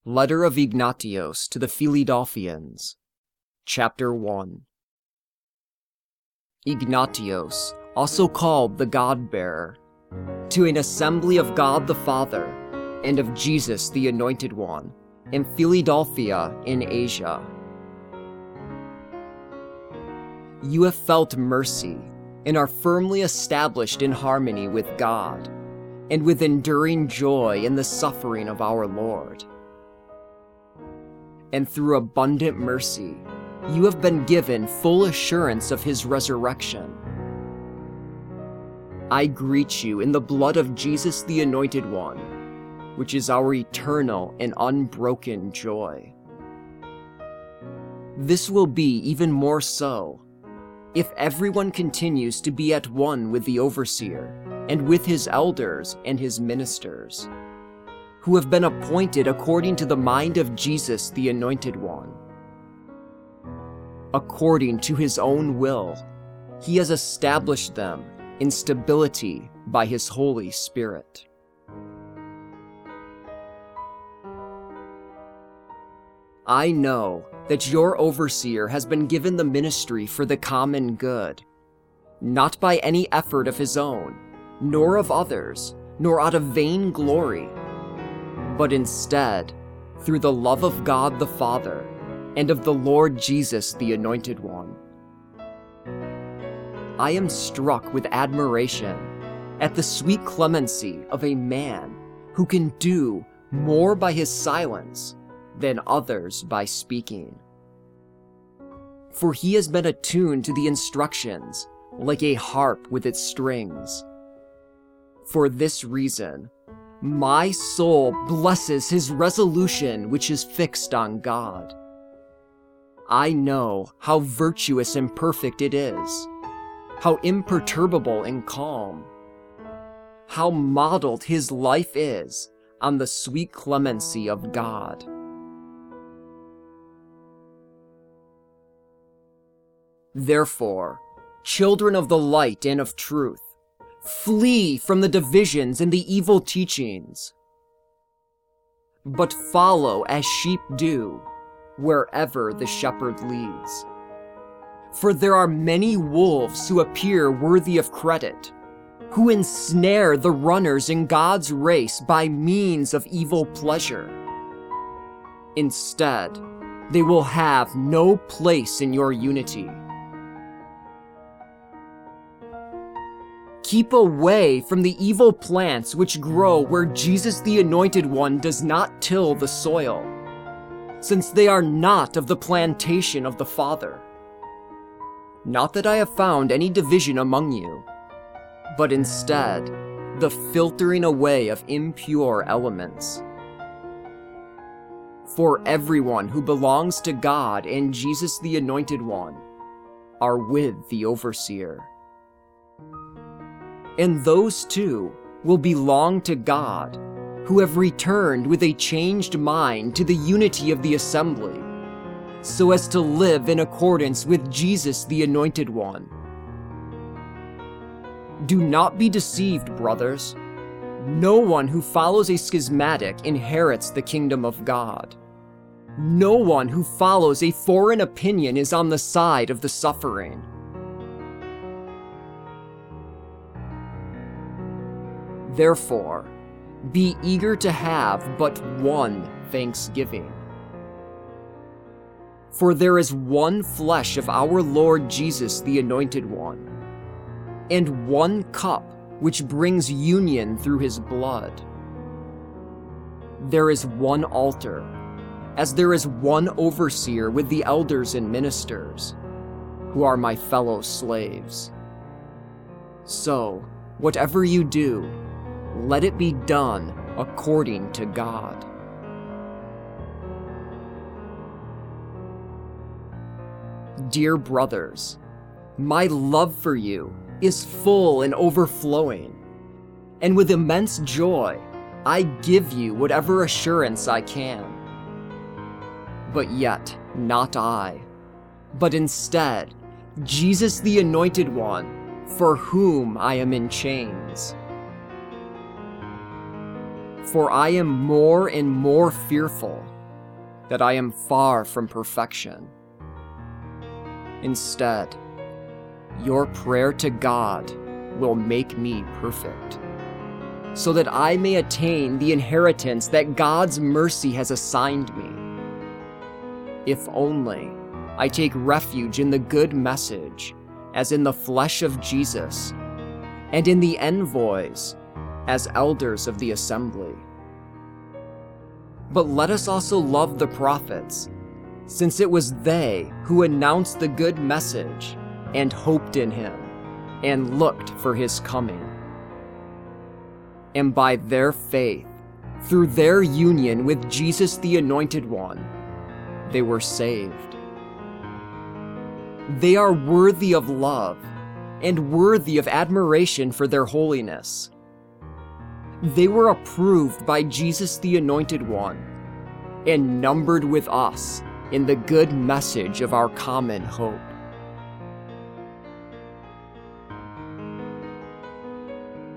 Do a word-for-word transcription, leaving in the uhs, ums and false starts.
Letter of Ignatios to the Philadelphians, Chapter one. Ignatios, also called the God-bearer, to an assembly of God the Father, and of Jesus the Anointed One, in Philadelphia in Asia. You have felt mercy, and are firmly established in harmony with God, and with enduring joy in the suffering of our Lord. And through abundant mercy, you have been given full assurance of his resurrection. I greet you in the blood of Jesus the Anointed One, which is our eternal and unbroken joy. This will be even more so if everyone continues to be at one with the overseer, and with his elders and his ministers, who have been appointed according to the mind of Jesus the Anointed One. According to his own will, he has established them in stability by his Holy Spirit. I know that your overseer has been given the ministry for the common good, not by any effort of his own, nor of others, nor out of vain glory, but instead, through the love of God the Father, and of the Lord Jesus the Anointed One. I am struck with admiration at the sweet clemency of a man who can do more by his silence than others by speaking. For he has been attuned to the instructions like a harp with its strings. For this reason, my soul blesses his resolution which is fixed on God. I know how virtuous and perfect it is, how imperturbable and calm, how modeled his life is on the sweet clemency of God. Therefore, children of the light and of truth, flee from the divisions and the evil teachings, but follow as sheep do wherever the shepherd leads. For there are many wolves who appear worthy of credit, who ensnare the runners in God's race by means of evil pleasure. Instead, they will have no place in your unity. Keep away from the evil plants which grow where Jesus the Anointed One does not till the soil, since they are not of the plantation of the Father. Not that I have found any division among you, but instead the filtering away of impure elements. For everyone who belongs to God and Jesus the Anointed One are with the overseer. And those two will belong to God, who have returned with a changed mind to the unity of the assembly, so as to live in accordance with Jesus the Anointed One. Do not be deceived, brothers. No one who follows a schismatic inherits the kingdom of God. No one who follows a foreign opinion is on the side of the suffering. Therefore, be eager to have but one thanksgiving. For there is one flesh of our Lord Jesus the Anointed One, and one cup which brings union through his blood. There is one altar, as there is one overseer with the elders and ministers, who are my fellow slaves. So, whatever you do, let it be done according to God. Dear brothers, my love for you is full and overflowing, and with immense joy, I give you whatever assurance I can. But yet, not I, but instead, Jesus the Anointed One, for whom I am in chains. For I am more and more fearful that I am far from perfection. Instead, your prayer to God will make me perfect, so that I may attain the inheritance that God's mercy has assigned me. If only I take refuge in the good message, as in the flesh of Jesus, and in the envoys, as elders of the assembly. But let us also love the prophets, since it was they who announced the good message and hoped in him and looked for his coming. And by their faith, through their union with Jesus the Anointed One, they were saved. They are worthy of love and worthy of admiration for their holiness. They were approved by Jesus the Anointed One and numbered with us in the good message of our common hope.